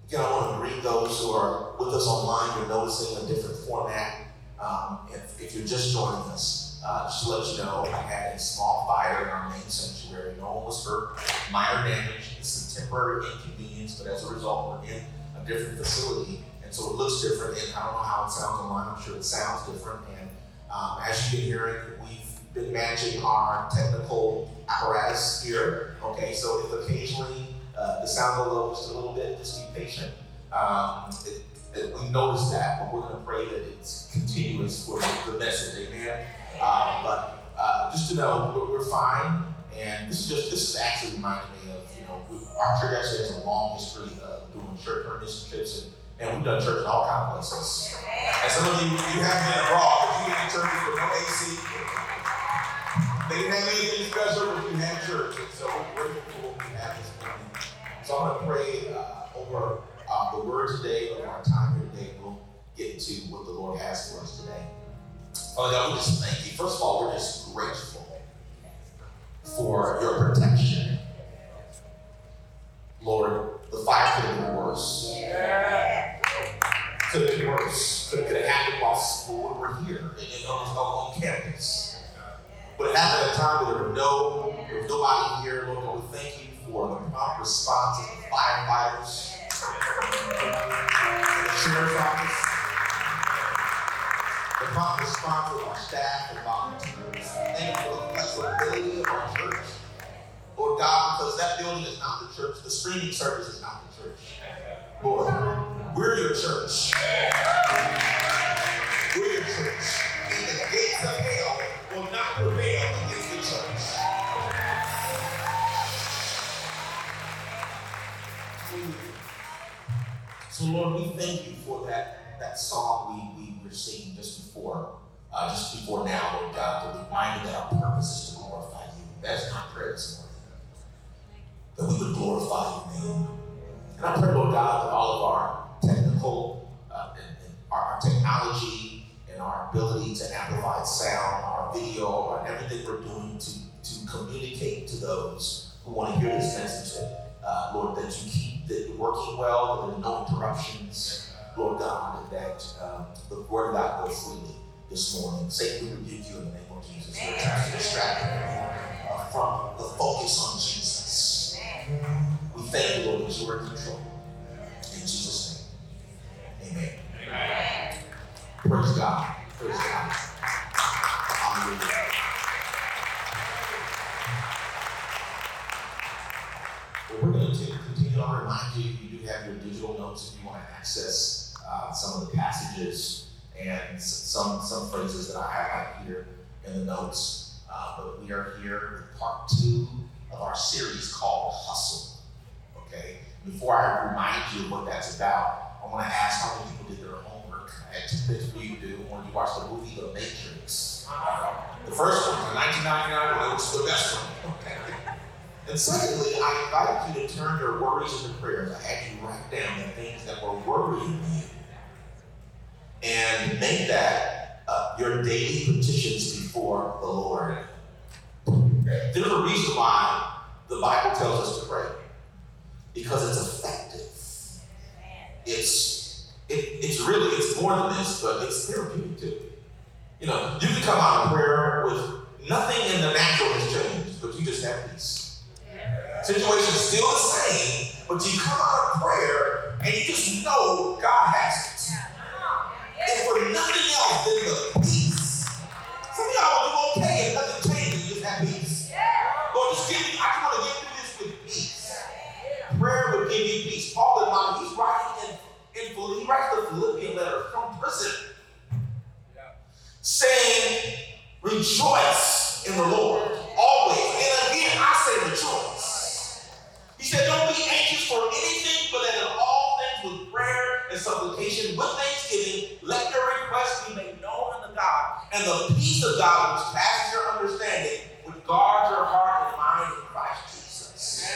Again, I want to greet those who are with us online. You're noticing a different format. If you're just joining us, just to let you know, we had a small fire in our main sanctuary. No one was hurt, minor damage. It's a temporary inconvenience, but as a result, we're in a different facility, and so it looks different. And I don't know how it sounds online. I'm sure it sounds different. And as you've been hearing, we've been managing our technical apparatus here. Okay, so if occasionally the sound will low just a little bit, just be patient. We noticed that, but we're going to pray that it's continuous for the message, amen? But just to know, we're fine, and this is actually reminding me of, our church actually has a long history of doing short-term mission trips, and we've done church in all kinds of places. And some of you haven't been abroad, but you've been in churches with no AC. They didn't have anything special, but you had church, and so we're grateful for what we have this morning. So I'm going to pray over the word today, over our time here today. We'll get into what the Lord has for us today. Father God, we just thank you. First of all, we're just grateful for your protection. Lord, the fire could have been worse. Could have been worse. Could have happened while school we're here on campus. But it happened at a time where there was nobody here. Lord, we thank you for the prompt response of the firefighters, the sheriff's office, the prompt response of our staff and volunteers. Thank you for the flexibility of our church. Lord God, because that building is not the church, the streaming service is not the church. Lord, we're your church. We're your church. And the gates of hell will not prevail against the church. So Lord, we thank you for that song we were singing just before now, Lord God, the reminder that our purpose is to glorify you. That's my prayer this morning. That we would glorify your name. And I pray, Lord God, that all of our technical, and our technology and our ability to amplify sound, our video, and everything we're doing to communicate to those who want to hear this message, Lord, that you keep it working well, that there are no interruptions, Lord God, and that the word of God goes freely this morning. Satan, we rebuke you in the name of Jesus. We're trying to distract you from the focus on Jesus. We thank you, Lord, that you are in control. In Jesus' name, amen. Amen. Praise God. Praise God. Hallelujah. Well, we're going to continue on. Remind you, you do have your digital notes if you want to access some of the passages and some phrases that I highlight here in the notes. But we are here with part 2 of our series called Hustle. Okay? Before I remind you of what that's about, I want to ask how many people did their homework. I had 2 things for you to do when you watch the movie The Matrix. The first one, in 1999, was the best one. Okay? And secondly, I invite you to turn your worries into prayers. I had you write down the things that were worrying you and make that your daily petitions before the Lord. There's a reason why the Bible tells us to pray. Because it's effective. It's more than this, but it's therapeutic too. You can come out of prayer with nothing in the natural has changed, but you just have peace. Situation's still the same, but you come out of prayer and you just know God has it. And for nothing else than the peace. Some of y'all will do okay and nothing changes, you just have peace. Lord, I just want to get through this with peace. Prayer will give you peace. Paul in mind, he writes the Philippian letter from prison, saying, rejoice in the Lord always. And again, I say rejoice. He said, don't be anxious for anything, but in all things with prayer and supplication, with thanksgiving, let your requests be made known unto God. And the peace of God, which passes your understanding, would guard your heart and mind in Christ Jesus.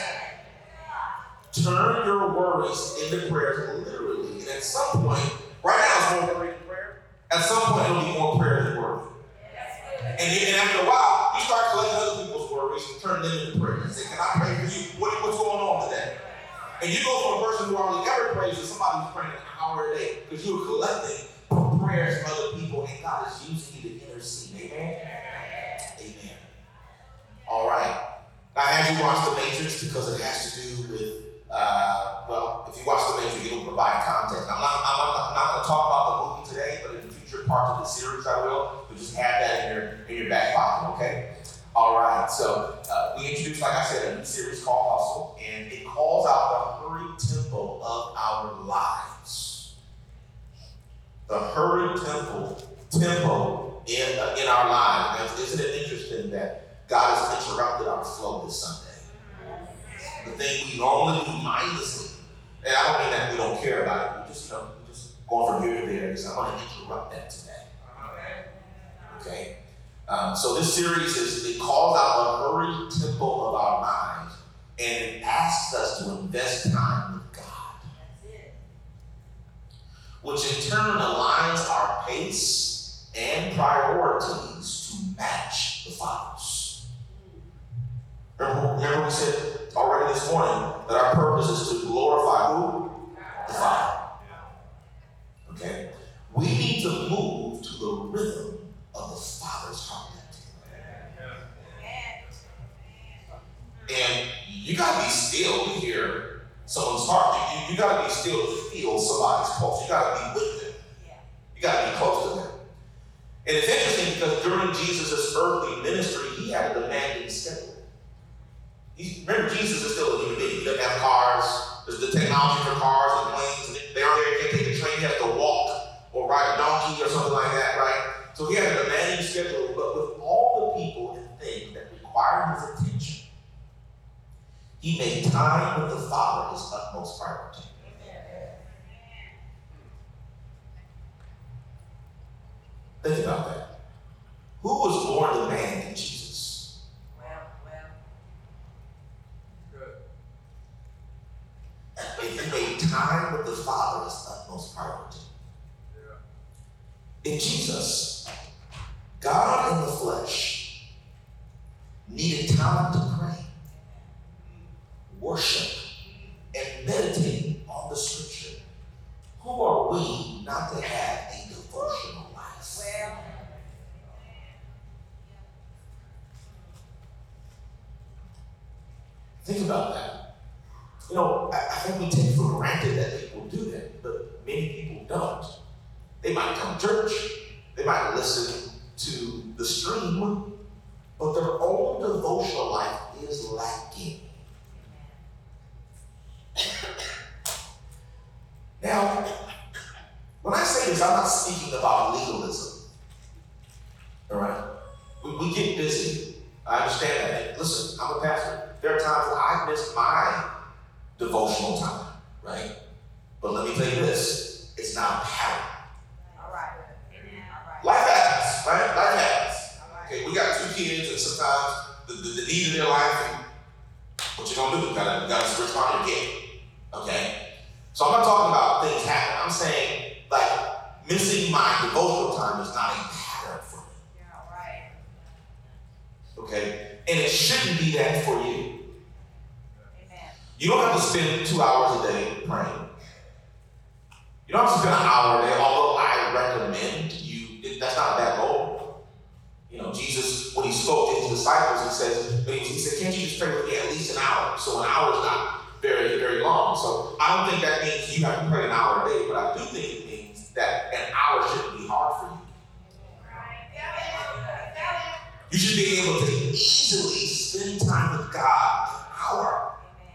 Turn your worries into prayers, literally. And at some point, right now it's more worry than prayer. At some point, it'll be more prayer than worry. And after a while, you start collecting other people's worries and turn them into prayers. And say, can I pray for you? What's going on today? And you go from a person who hardly ever prays to somebody who's praying an hour a day because you were collecting prayers from other people and God is using you to intercede. Amen? Amen. All right. Now, I had you watch The Matrix because it has to do with, if you watch The Matrix, it'll provide context. Now, I'm not going to talk about the movie today, but in the future parts of the series I will. But just have that in your back pocket, okay? All right. So we introduced, like I said, a new series called Hustle, and it calls out the hurried tempo of our lives. The hurried tempo in our lives. Now, isn't it interesting that God has interrupted our flow this Sunday? The thing we normally do mindlessly, and I don't mean that we don't care about it. We just going from here to there. Because I want to interrupt that today. Okay. So this series it calls out the hurried tempo of our minds, and it asks us to invest time with God, which in turn aligns our pace and priorities to match the Father's. Remember we said already this morning that our purpose is to glorify who? The Father. Okay? We need to move to the rhythm of the Father's heartbeat. And you got to be still to hear someone's heart. You got to be still to feel somebody's pulse. You got to be with them. You got to be close to them. And it's interesting because during Jesus' earthly ministry, he had a demanding schedule. Remember, Jesus is still a human being. He doesn't have cars. There's the technology for cars and planes. And they aren't there. He can't take a train. He has to walk or ride a donkey or something like that, right? So he had a demanding schedule. But with all the people and things that required his attention, he made time with the Father his utmost priority. Think about that. Who was more demanding than Jesus? And he made time with the Father his utmost priority. In Jesus, God in the flesh needed time to pray, worship, and meditate on the scripture. Who are we not to have a devotional life? Think about that. I think we take for granted that people do that, but many people don't. They might come to church, they might listen to the stream, but their own devotional life is lacking. Now, when I say this, I'm not speaking about legalism. All right? We get busy. I understand that. And listen, I'm a pastor. There are times where I missed my devotional time, right? But let me tell you this, it's not a pattern. All right. Life happens, right? Life happens. Okay, we got 2 kids, and sometimes the need in their life, and what you gonna do? You gotta respond to your kid. Okay? So I'm not talking about things happening. I'm saying, like, missing my devotional time is not a pattern for me. Yeah, right. Okay? And it shouldn't be that for you. You don't have to spend 2 hours a day praying. You don't have to spend an hour a day, although I recommend you, that's not a bad goal. Jesus, when he spoke to his disciples, he said, can't you just pray with me at least an hour? So an hour is not very, very long. So I don't think that means you have to pray an hour a day, but I do think it means that an hour shouldn't be hard for you. You should be able to easily spend time with God an hour.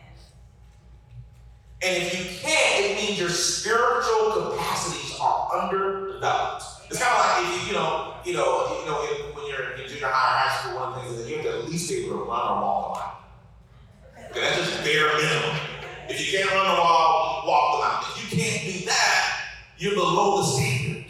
And if you can't, it means your spiritual capacities are underdeveloped. It's kind of like if when you're in junior high or high school, one of the things is that you have to at least be able to run or walk the line. Okay, that's just bare minimum. If you can't run or walk the line, if you can't do that, you're below the standard.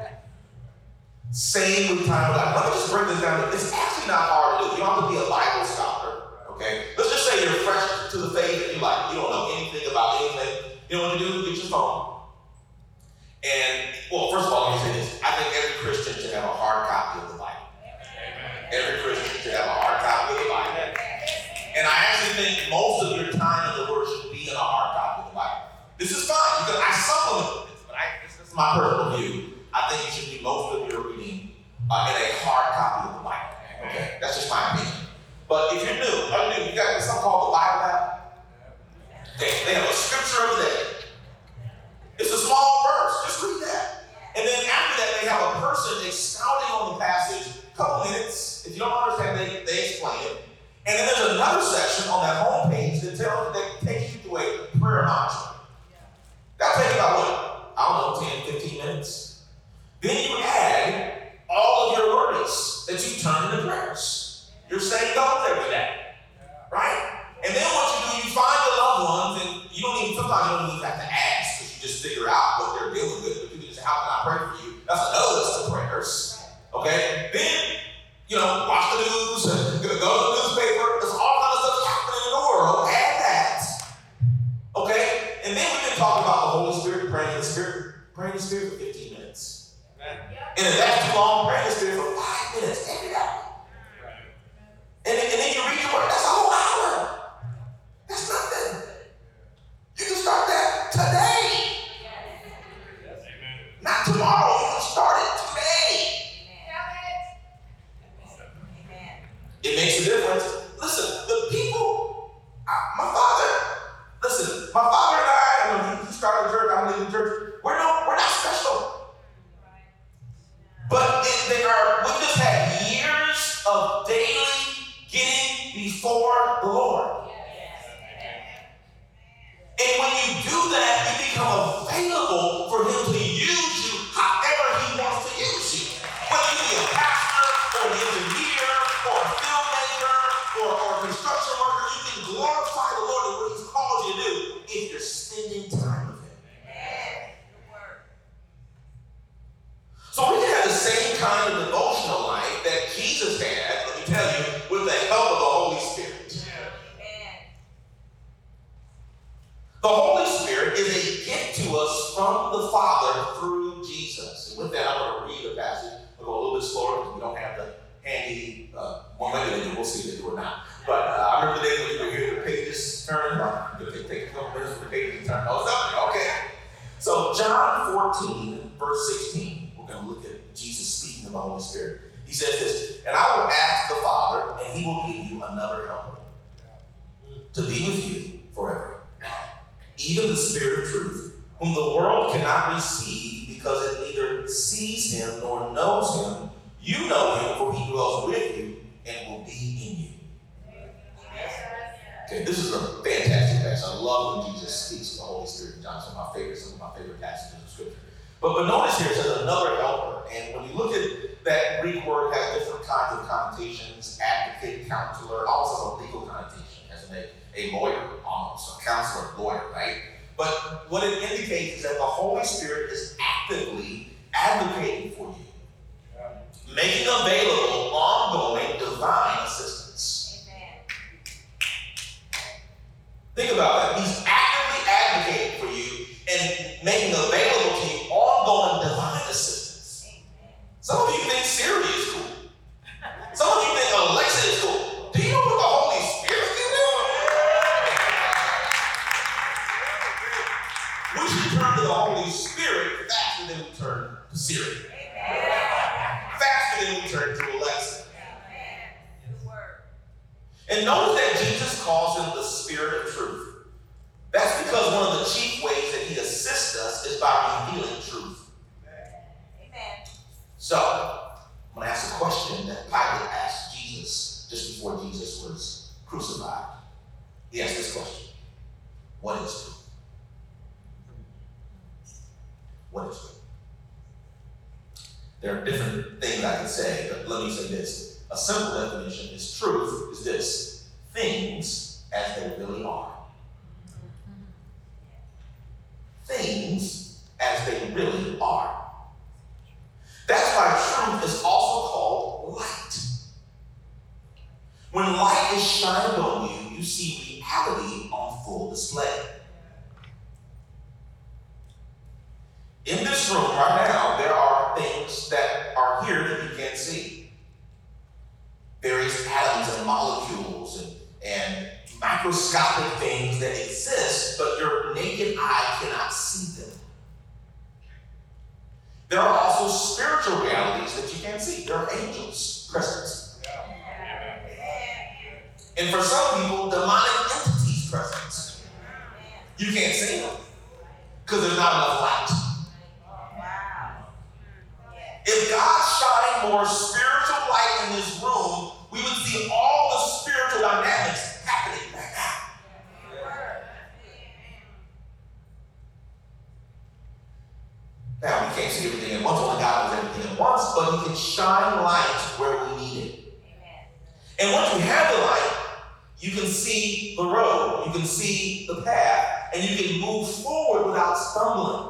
Same with time with God. Let me just break this down. It's actually not hard to do. You don't have to be a Bible scholar. Okay? Let's just say you're fresh to the faith and you don't know anything about anything. You know what to do? Get your phone. And, well, first of all, let me say this. I think every Christian should have a hard copy of the Bible. Every Christian should have a hard copy of the Bible. And I actually think most of your time in the Word should be in a hard copy. my personal view, I think you should do most of your reading in a hard copy of the Bible. Okay, that's just my opinion. But if you're new, you got something called the Bible app. They have a scripture over there. It's a small verse. Just read that. And then after that, they have a person expounding on the passage. A couple minutes. If you don't understand, they explain it. And then there's another section on that home page that takes you through a prayer module. That'll take about what? I don't know, 10, 15 minutes. Then you add all of your worries that you turn into prayers. You're saying God there with that. Right? And then what you do, you find your loved ones, and sometimes you don't even have to ask, because you just figure out what they're dealing with. But you can just say, how can I pray for you? That's another list of prayers. Okay? Then, watch the news, go to the newspaper. There's all kinds of stuff happening in the world. Add that. Okay? And then we can talk about the Holy Spirit, praying in the Spirit. Pray in the Spirit for 15 minutes. And if that's too long, pray in the Spirit for 5 minutes every day. And then you read your word. That's a whole hour. That's nothing. You can start that today. Not tomorrow. You can start it today. It makes a difference. Listen, the people, my father and I, he started a church, I'm leaving the church. We're not special. But we just had years of daily getting before the Lord. And when you do that, you become available for Him to use you however He wants to use you. Whether you be a pastor, or an engineer, or a filmmaker, or a construction worker, you can glorify the Lord in what He's called you to do if you're spending time with Him. So we can have the same kind of devotional life that Jesus had, let me tell you, with the help of the Holy Spirit. The Holy Spirit is a gift to us from the Father through Jesus. And with that, I'm going to read a passage. We'll go a little bit slower because we don't have the handy, maybe they do. We'll see if they do or not. But I remember the day when you were hearing the pages turn. Take a couple minutes for the pages to turn. Oh, it's up there. Okay. So John 14, verse 16. We're going to look at Jesus speaking of the Holy Spirit. He says this, and I will ask the Father, and He will give you another helper to be with you forever. Even the Spirit of truth, whom the world cannot receive because it neither sees Him nor knows Him. You know Him, for He dwells with you and will be in you. Okay, this is a fantastic passage. I love when Jesus speaks of the Holy Spirit in John. Some of my favorite passages of Scripture. But notice here it says another helper. And when you look at that Greek word, it has different kinds of connotations. Advocate, counselor, also a legal connotation, as in a lawyer, almost, a counselor, lawyer, right? But what it indicates is that the Holy Spirit is actively advocating for you, making available ongoing divine assistance. Amen. Think about that. He's actively advocating for you and making available to you ongoing divine assistance. Amen. Some of you think Siri is cool. Some of you think Alexa is cool. Do you know what the Holy Spirit can do? We should turn to the Holy Spirit faster than we turn to Siri. Amen. Faster than we turn to Alexa. Amen. And notice that Jesus calls Him the Spirit of truth. That's because one of the chief ways that He assists us is by revealing truth. Amen. So, I'm going to ask a question that Pilate asked Jesus just before Jesus was crucified. He asked this question: what is truth? What is truth? There are different things I can say, but let me say this. A simple definition is truth is this: things as they really are. Things as they really are. That's why truth is also called light. When light is shined on you, you see reality on full display. In this room right now, there are things that are here that you can't see. Various atoms and molecules and microscopic things that exist, but your naked eye cannot see them. There are also spiritual realities that you can't see. There are angels present. And for some people, demonic entities present. You can't see them because there's not enough light. If God shined more spiritual light in this room, we would see all the spiritual dynamics happening right now. Now, we can't see everything at once. Only God knows everything at once, but He can shine light where we need it. And once you have the light, you can see the road, you can see the path, and you can move forward without stumbling.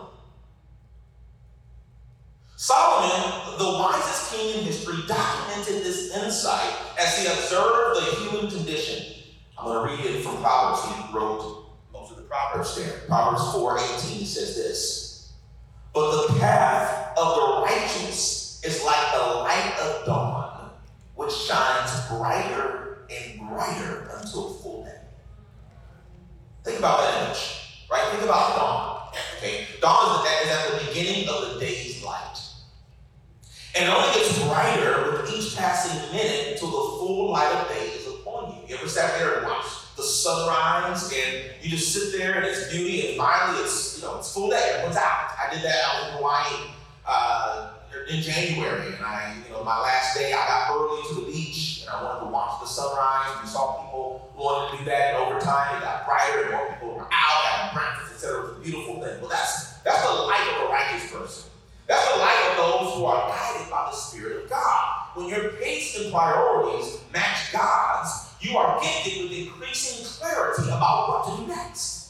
Solomon, the wisest king in history, documented this insight as he observed the human condition. I'm going to read it from Proverbs. He wrote most of the Proverbs there. Proverbs 4:18 says this: "But the path of the righteous is like the light of dawn, which shines brighter and brighter until full day." Think about that image, right? Think about dawn. Okay, dawn is at the beginning of the day's light. And it only gets brighter with each passing minute until the full light of day is upon you. You ever sat there and watched the sunrise and you just sit there and it's beauty and finally it's full day, everyone's out. I did that. I was in Hawaii in January, and my last day I got early to the beach and I wanted to watch the sunrise. We saw people wanting to do that, and over time it got brighter and more people were out having breakfast, etc. It was a beautiful thing. Well, that's the light of a righteous person. That's the light of those who are guided by the Spirit of God. When your pace and priorities match God's, you are gifted with increasing clarity about what to do next.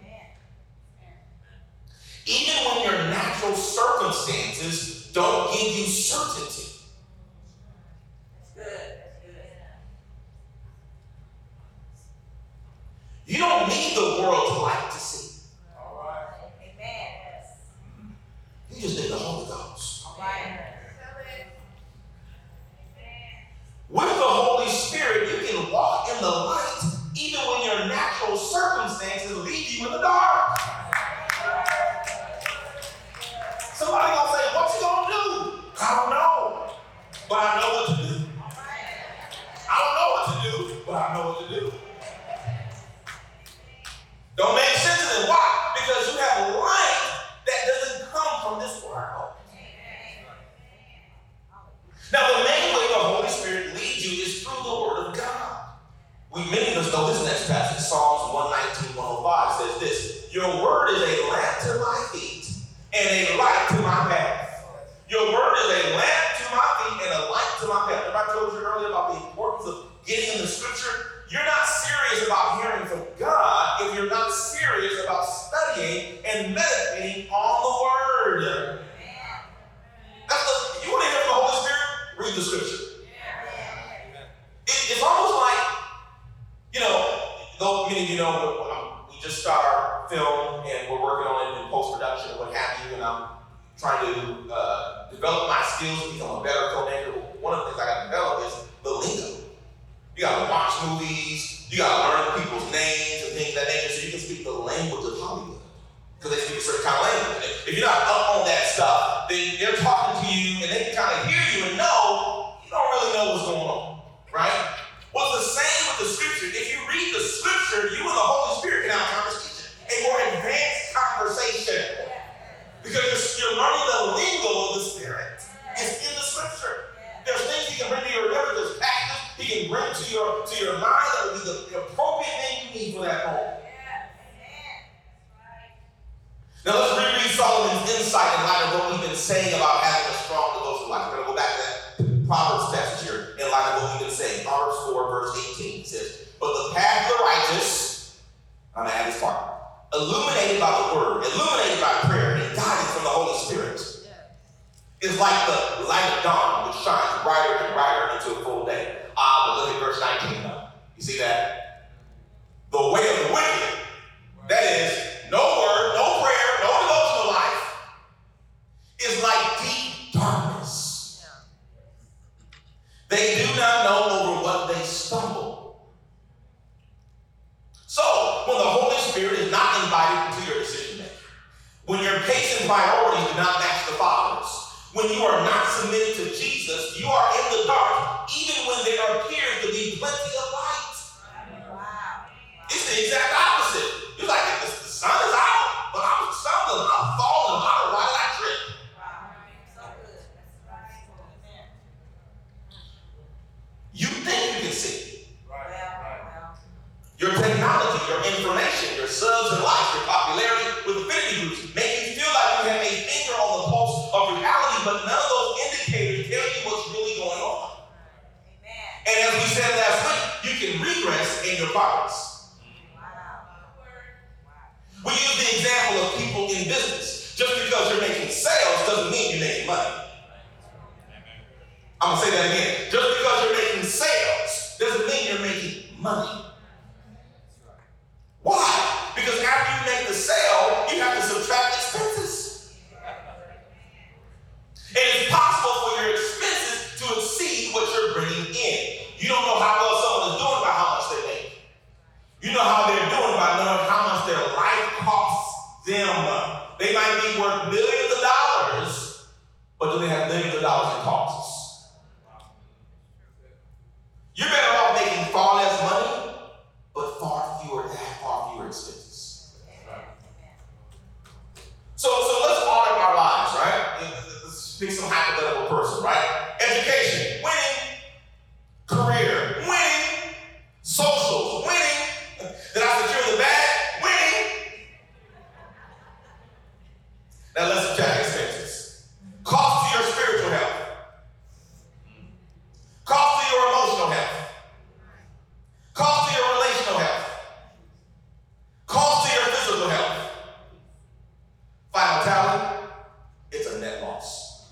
Even when your natural circumstances don't give you certainty. You don't need the world's light to see. You just need the Holy Ghost. With the Holy Spirit, you can walk in the light even when your natural circumstances leave you in the dark. Somebody gonna say, "What you gonna do?" I don't know, but I know what to do. I don't know what to do, but I know what to do. Don't make sense of it. Why? Because you have light that doesn't come from this world. Now, the main way the Holy Spirit leads you is through the Word of God. Many of us know this next passage. Psalms 119:105 says this: "Your word is a lamp to my feet and a light to my path." Your word is a lamp to my feet and a light to my path. Remember I told you earlier about the importance of getting in the Scripture? You're not serious about hearing from God if you're not serious about studying and meditating on the Word. You want to hear from the Holy Spirit? Read the Scripture. It's almost like, though many of you know, we just started our film and we're working on it in post-production and what have you, and I'm trying to develop my skills to become a better filmmaker. One of the things I got to develop is the lingo. You got to watch movies, you got to learn people's names and things of that nature so you can speak the language of Hollywood. Because they speak a certain kind of language. If you're not up on that stuff, then they're talking to you and they can kind of hear you and know you don't really know what's going on, right? Well, it's the same with the Scripture. If you read the Scripture, you and the Holy Spirit can have a conversation, a more advanced conversation. Because you're learning the lingo of the Spirit. It's in the Scripture. There's things He can bring to your remembrance. There's passages He can bring to your mind that will be the appropriate thing you need for that moment. Now let's reread Solomon's insight in light of what we've been saying about having a strong devotional life. We're going to go back to that Proverbs passage here in light of what we've been saying. Proverbs 4, verse 18 says, "But the path of the righteous," I'm going to add this part, "illuminated by the Word, illuminated by prayer, and guided from the Holy Spirit, is like the light of dawn, which shines brighter and brighter into a full day." But look at verse 19 now. You see that? "The way of the wicked," that is, no word, no prayer, no devotional life, "is like deep darkness. They do not know over what they stumble." So, when the Holy Spirit is not invited into your decision making, when your pace and priorities do not match the Father's, When you are not submitted to Jesus, you are in the dark, even when there appears to be plenty of light. Wow. It's the exact opposite. You're like, the sun is out, but I'm stumbling, I'm falling. Why did I trip? Wow. So good. That's right. You think you can see. Right. Your technology, your information, your subs and likes, your popularity with affinity groups make you feel like you have a finger on the pulse of reality, but none of those indicators tell you what's really going on. Amen. And as we said last week, you can regress in your progress. Wow. We use the example of people in business. Just because you're making sales doesn't mean you're making money. I'm going to say that again. Just because you're making sales doesn't mean you're making money. Why? Because after you make the sale, you have to subtract expenses. And it's possible for your expenses to exceed what you're bringing in. You don't know how well someone is doing by how much they make. You know how they're doing by knowing how much their life costs them. They might be worth millions of dollars, but do they have millions of dollars in costs? You're better off making far less money, but far fewer expenses. So let's audit our lives, right? Let's pick some hypothetical person, right? Education, winning. Career, winning. Socials, winning. Did I secure the bag? Winning. Now let's subtract expenses. Cost to your spiritual health. Cost to your emotional health. Cost to your relational health. Cost to your physical health. Final tally, it's a net loss.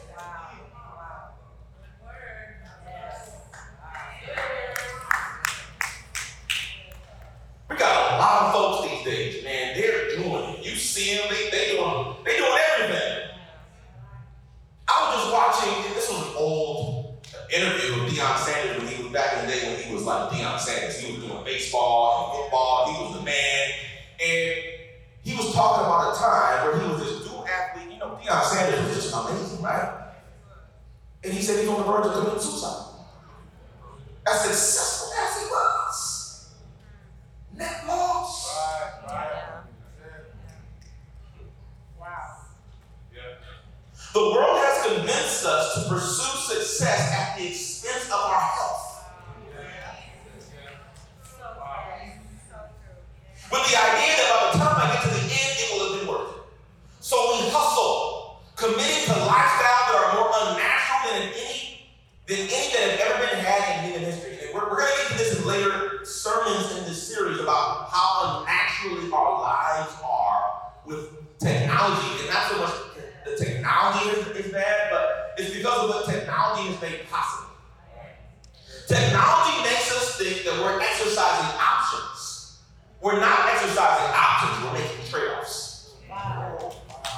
We got a lot of folks these days, man. They're doing it. You see them, they doing everything. I was just watching, this was an old interview of Deion Sanders when he was back in the day when he was like Deion Sanders. He was doing baseball and football. He was the man. And he was talking about a time where he was this dual athlete. You know, Deion Sanders was just amazing, right? And he said he's on the verge of committing suicide. As successful as he was, net loss. Right. Wow. Yeah. The world has convinced us to pursue success at the expense of our health. With the idea that by the time I get to the end, it will have been worth it. So we hustle, committing to lifestyles that are more unnatural than any that have ever been had in human history. And we're going to get to this in later sermons in this series about how unnaturally our lives are with technology. And not so much the technology is bad, but it's because of what technology has made possible. Technology makes us think that we're exercising options. We're not exercising options, we're making trade-offs. Wow.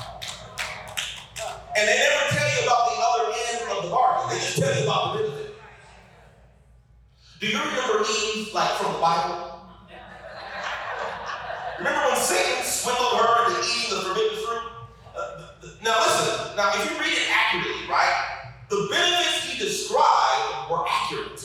And they never tell you about the other end of the bargain. They just tell you about the benefit. Do you remember Eve, like from the Bible? Remember when Satan swindled her into eating the forbidden fruit? Now listen, if you read it accurately, right? The benefits he described were accurate.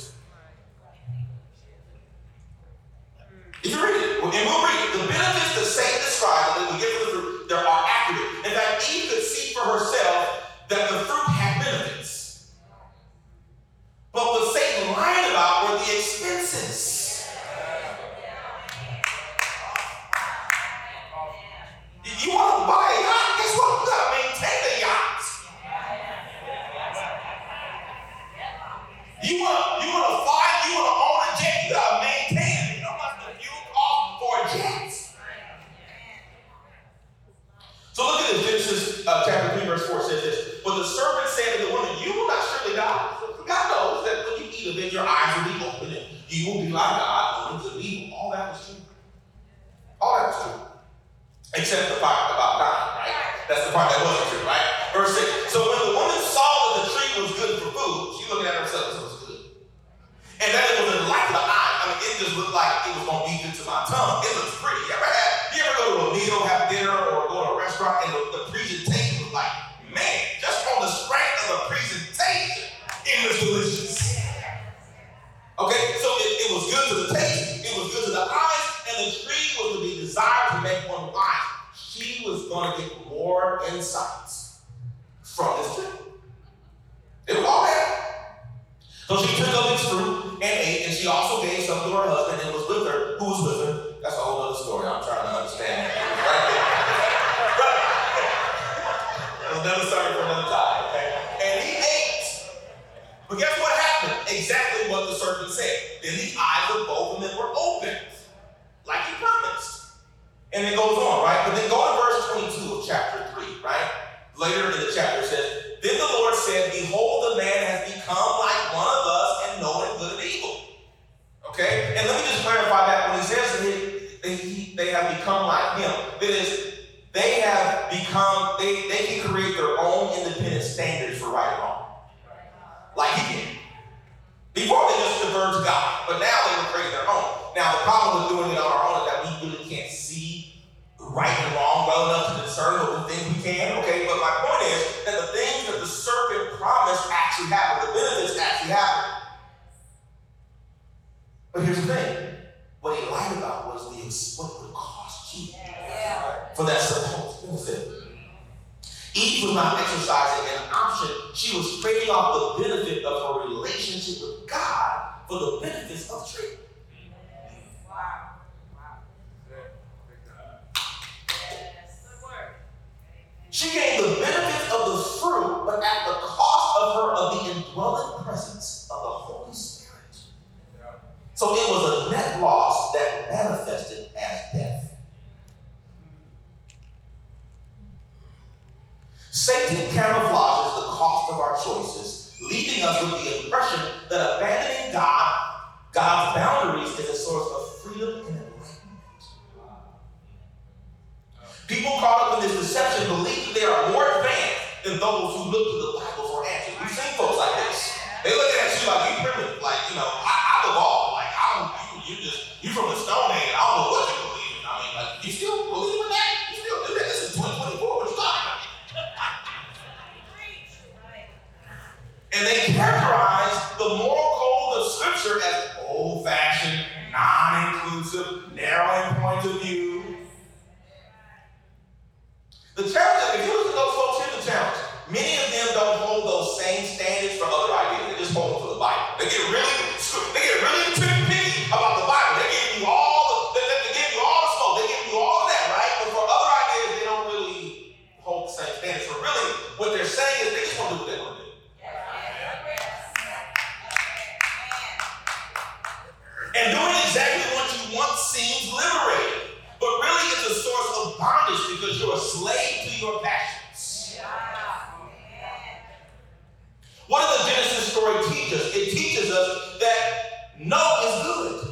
If you read it, and we'll read it, the benefits that Satan described that we get from the fruit, they are accurate. In fact, Eve could see for herself that the fruit had benefits. But what Satan lied about were the expenses. You want to buy a yacht? Guess what? You got to maintain the yacht. You want to fly? You want to own a jet? You got to maintain it. You know what the fuel cost for a jet? So look at this. Genesis chapter 3, verse 4 says this. But the serpent said to the woman, you will not surely die. God knows that when you eat of it, your eyes will be open and you will be like God, knowing good and evil. All that was true. All that was true. Except the part about dying, right? That's the part that wasn't true, right? Verse 6. So when the woman saw that the tree was good for food, she looked at herself and said, it was good. And that it was a delight to the eye. I mean, it just looked like it was going to be good to my tongue. It looks pretty. You ever go to a meal, have dinner, or go to a restaurant, and the presentation was like, man, just on the to make one wise. She was going to get more insights from this tree. It was all there. So she took of its fruit and ate, and she also gave some to her husband and was with her. Who was with her? That's a whole other story. I'm trying to understand that. Right there. Another story for another time, okay? And he ate. But guess what happened? Exactly what the serpent said. Then the eyes of both of them were opened, like he promised. And it goes on, right? But then go to verse 22 of chapter 3, right? Later in the chapter it says, then the Lord said, behold, the man has become like one of us and knowing good and evil. Okay? And let me just clarify that when he says that they have become like him, that is, they have become, they can create their own independent standards for right and wrong. Like he did. Before they just diverged God, but now they were creating their own. Now the problem with doing it on our own is that we really can't see right and wrong well enough to discern what we think we can, okay? But my point is that the things that the serpent promised actually happen. The benefits actually happen. But here's the thing. What he lied about was what would cost you for that supposed benefit. Eve was not exercising an option. She was trading off the benefit of her relationship with God for the benefits of the tree. She gained the benefits of the fruit, but at the cost of the indwelling presence of the Holy Spirit. So it was a net loss that manifested as death. Satan camouflages the cost of our choices, leaving us with the impression that abandoning God's boundaries is a source of freedom and enlightenment. People caught up in this deception believe that they are more advanced than those who look to the Bible for answers. We've seen folks like this. They look at you like you primitive, like, I've evolved. Like, you from the Stone Age. I don't know what you believe in. I mean, like, you still believe in that? You still do that? This is 2024. What you talking about? And they characterize the moral code of Scripture as old-fashioned, non-inclusive, narrowing point of view. The challenge, if you look at those folks, here's the challenge. Many of them don't hold those same standards for other ideas. They just hold them to the Bible. They get really picky about the Bible. They give you all the smoke. They give you all of that, right? But for other ideas, they don't really hold the same standards. So really, what they're saying is they just want to do what they want to do. And doing exactly what you want seems liberating. But really it's a source of bondage because you're a slave to your passions. What does the Genesis story teach us? It teaches us that no is good.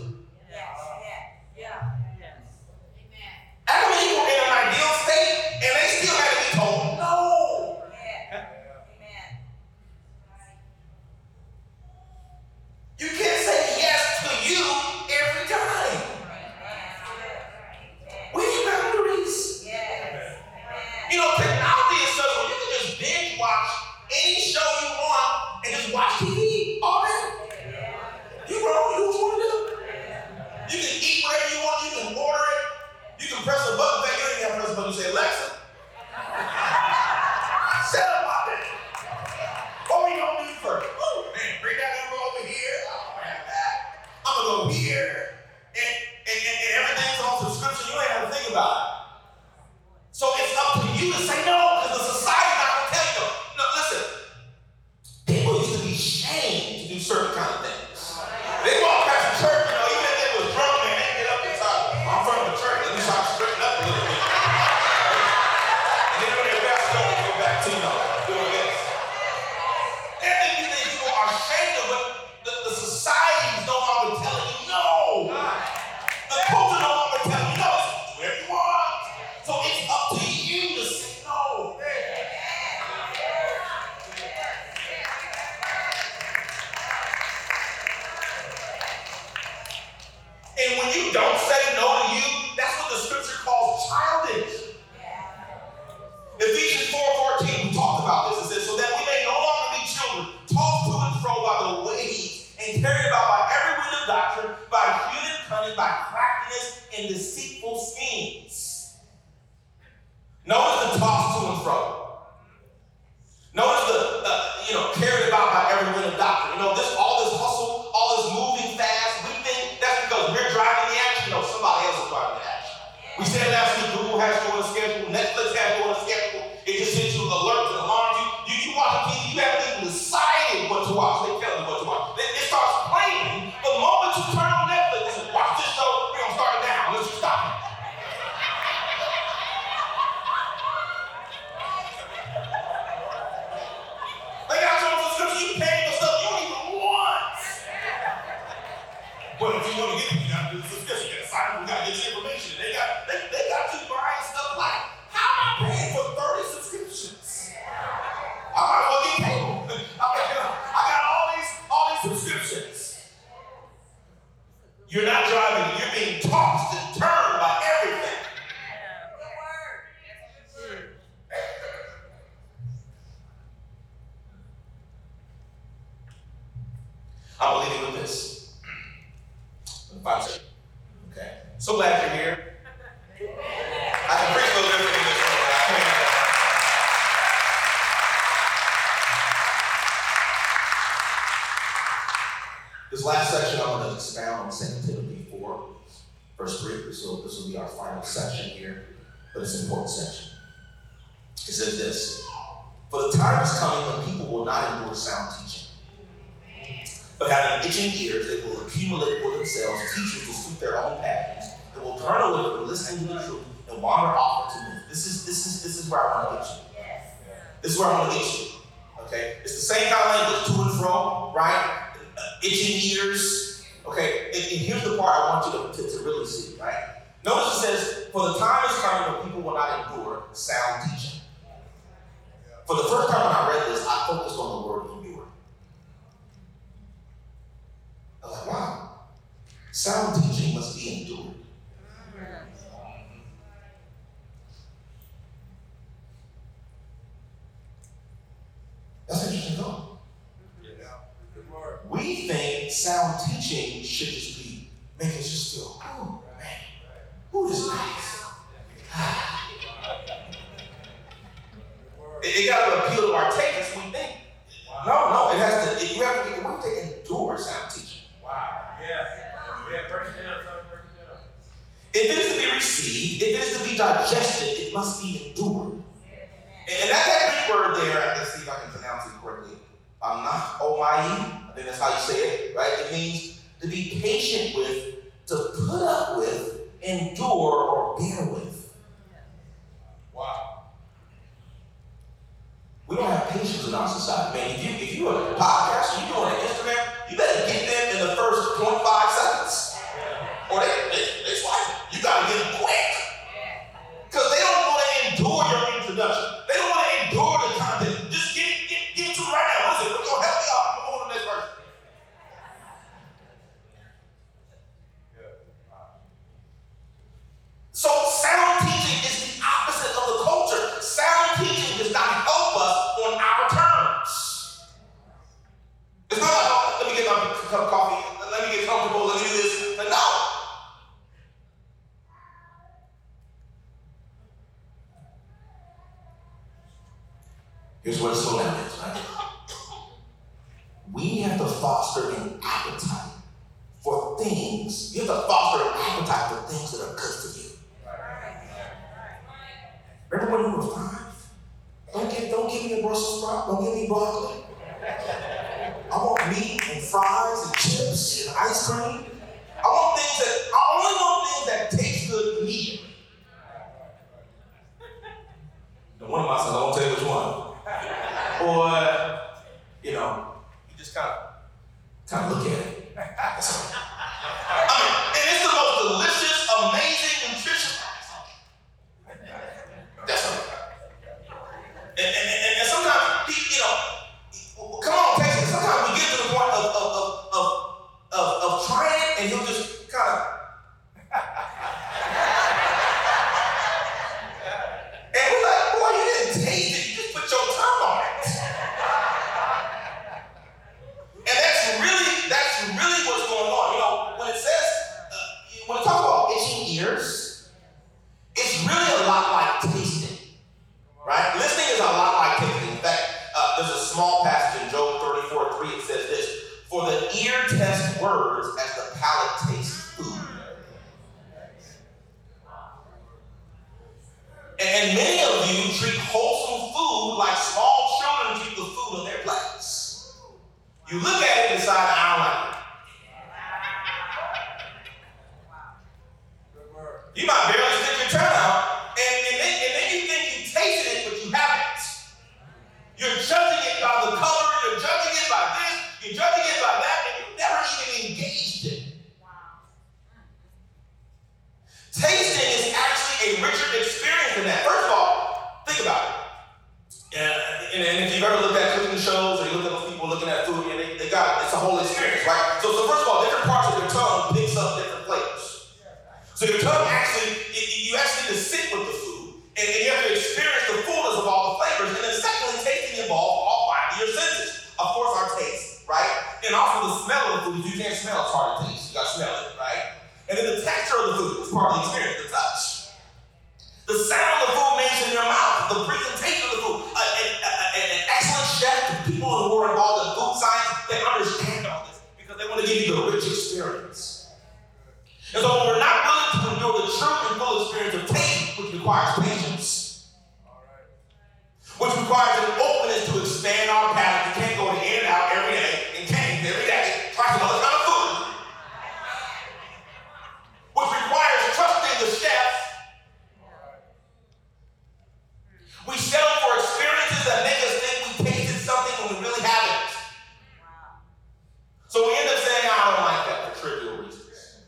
Adam and Eve were in an ideal state and they still had to be told no. You can't say yes to you every time. We need boundaries. Technology is such where you can just binge watch any show you want and just watch TV all day. You grown, you want to do. You can eat whatever you want, you can order it, you can press a button, you don't even have to press a button, you say, Alexa, set up my day. What we gonna do first? Ooh, man, bring that number over here. Oh, man, that. I'm gonna go here. And everything's on subscription, you ain't have to think about it. So it's up to you to say no, because the society's not going to tell you no. No, listen. People used to be shamed to do certain kind of things. They walk past the church, even if they was drunk, man, they get up and talk. I'm from the church, let me try to straighten up a little bit. And then when they're back, they go back to, doing this. And these people are ashamed of it. The society is no longer telling you no. The culture no longer telling you no. Do whatever you want. So it's up to you to say no. And when you don't say no to you, that's what the scripture calls childish. Ephesians 4:14, we talked about this. It says, so that we may no longer be children, tossed to and fro by the waves, and carried about by every wind of doctrine, by human cunning, by craftiness and deceitful schemes. Notice the toss to and fro. Notice the, carried about by every wind of doctrine. All this hustle, all this moving fast. We think that's because we're driving the action. No, somebody else is driving the action. We said last week, Google has you on a schedule, Netflix has you on a schedule. It just sends you alerts and alarms. You watch TV, you haven't even decided what to watch. They tell you what to watch. It starts playing. The moment you turn on Netflix and watch this show, we're going to start it now unless you stop it. They got you on subscription, you pay for stuff you don't even want. Well, if you want to get it, you got to do the subscription. You got to sign up, you got to get your information. They got you buying stuff like, how am I paying for 30 subscriptions? I might as well get cable. I got all these subscriptions. You're not driving, you're being tossed and turned by everything. I'm going to leave you with this. 5 seconds. Okay. So glad you're here. I can preach a little different in this room. This last section, I'm going to expound on 2 Timothy 4, verse 3. This will be our final section here, but it's an important section. It says this: "For the time is coming when people will not endure sound teaching, but having itching ears, they will accumulate for themselves teachers to suit their own passions, and will turn away from listening to the truth and wander off into myth." This is where I want to get you. This is where I want to get you. Okay? It's the same kind of language, to and fro, right? Itching ears. Okay? And here's the part I want you to really see, right? Notice it says, "For the time is coming when people will not endure sound teaching." For the first time when I read this, I focused on the word endure. I was like, wow, sound teaching must be endured. That's an interesting thought. We think sound teaching should just be make us just feel, oh man, who is nice? It got to appeal to our taste. We think, no, it has to. You have to endure sound teaching. Wow. Yeah. Break it down. If it is to be received, if it is to be digested, it must be endured. And that Greek word there, let's see if I can pronounce it correctly. Anachomai. I think that's how you say it, right? It means to be patient with, to put up with, endure, or bear with. Wow. We don't have patience in our society. Man, if you're a podcaster, you're doing an Instagram, you better get them in the first 0.5 seconds. Or they swipe it. You gotta get them quick. Because they don't want to endure your introduction. They don't want to endure the content. Just get to it right now. Listen, we're gonna help you out. Come on to the next person. So sound teaching is the opposite of the culture. Sound teaching does not help us on our terms. It's not like, oh, let me get my cup of coffee, let me get comfortable, let me do this. But no. Here's where the slowdown is, right? We have to foster an appetite for things. You have to foster an appetite for things that are good for you. Remember when you were 5? Don't give me a Brussels sprout. Don't give me broccoli. I want meat and fries and chips and ice cream. I only want things that taste good immediately. And one of my sons, I won't tell you which one. Or, you just kind of look at it. That's all. And it's the most delicious, amazing, nutritious. That's all. And sometimes, come on, taste it. Sometimes we get to the point of trying it, and he'll just kind of. And we're like, boy, you didn't taste it. You just put your tongue on it. And that's really what's going on. When it says, when it talks about itching ears, it's really a lot like tasting. And many of you treat wholesome food like small children treat the food on their plates. You look at it and decide, I don't like it. You might barely stick your tongue out, and then you think you tasted it, but you haven't. You're judging it by the color, you're judging it by this, you're judging it by that, and you've never even engaged it. Tasting is actually a richer experience than that. First of all, think about it. And if you've ever looked at cooking shows or you look at those people looking at food, and it's a whole experience, right? So first of all, different parts of your tongue picks up different flavors. So your tongue actually, you actually need to sit with the food, and you have to experience the fullness of all the flavors. And then secondly, tasting involves all five of your senses. Of course, our taste, right? And also the smell of the food. If you can't smell, it's hard to taste. You got to smell it, right? And then the texture of the food is part of the experience, the touch. The sound the food makes in your mouth, the presentation of the food. An excellent chef, people who are involved in food science, they understand all this because they want to give you the rich experience. And so when we're not willing to endure the true and full experience of taste, which requires patience, which requires an openness to expand our palate. You can't go to In-N-Out every day and Cane's every day, try some other kind of food. Which requires trusting the chef. We settle for experiences that make us think we tasted something when we really haven't. So we end up saying, I don't like that for trivial reasons.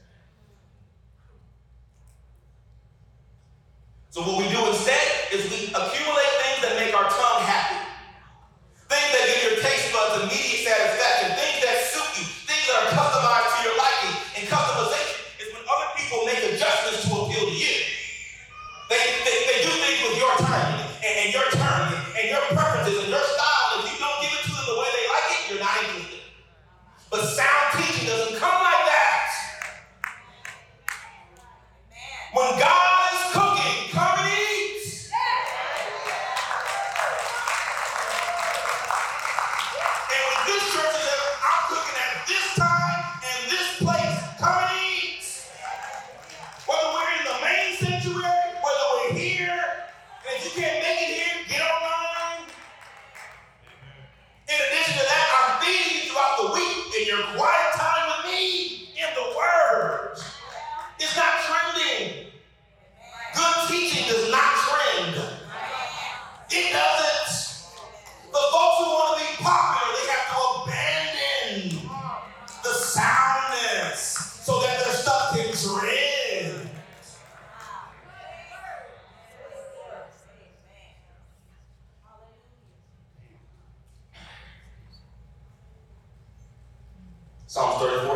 So what we do instead is we accumulate things that make our tongue happy. Things that give your taste buds immediate satisfaction. Things that suit you. Things that are customized to your liking. And customization is when other people make adjustments to appeal to you. They do things with your timing and your terms and your preferences and your style. If you don't give it to them the way they like it, you're not interested. But sound teaching doesn't come like that. When God is cooking, come and eat. And when this church is I'm cooking at this time and this place, come and eat. Whether we're in the main sanctuary, whether we're here, and if you can't make it here, get online. In addition to that, I'm feeding you throughout the week in your quiet time with me in the Word. It's not trending. Good teaching does not trend. It doesn't. The folks who want to be popular, they have to abandon the soundness so that their stuff can trend. Psalms 34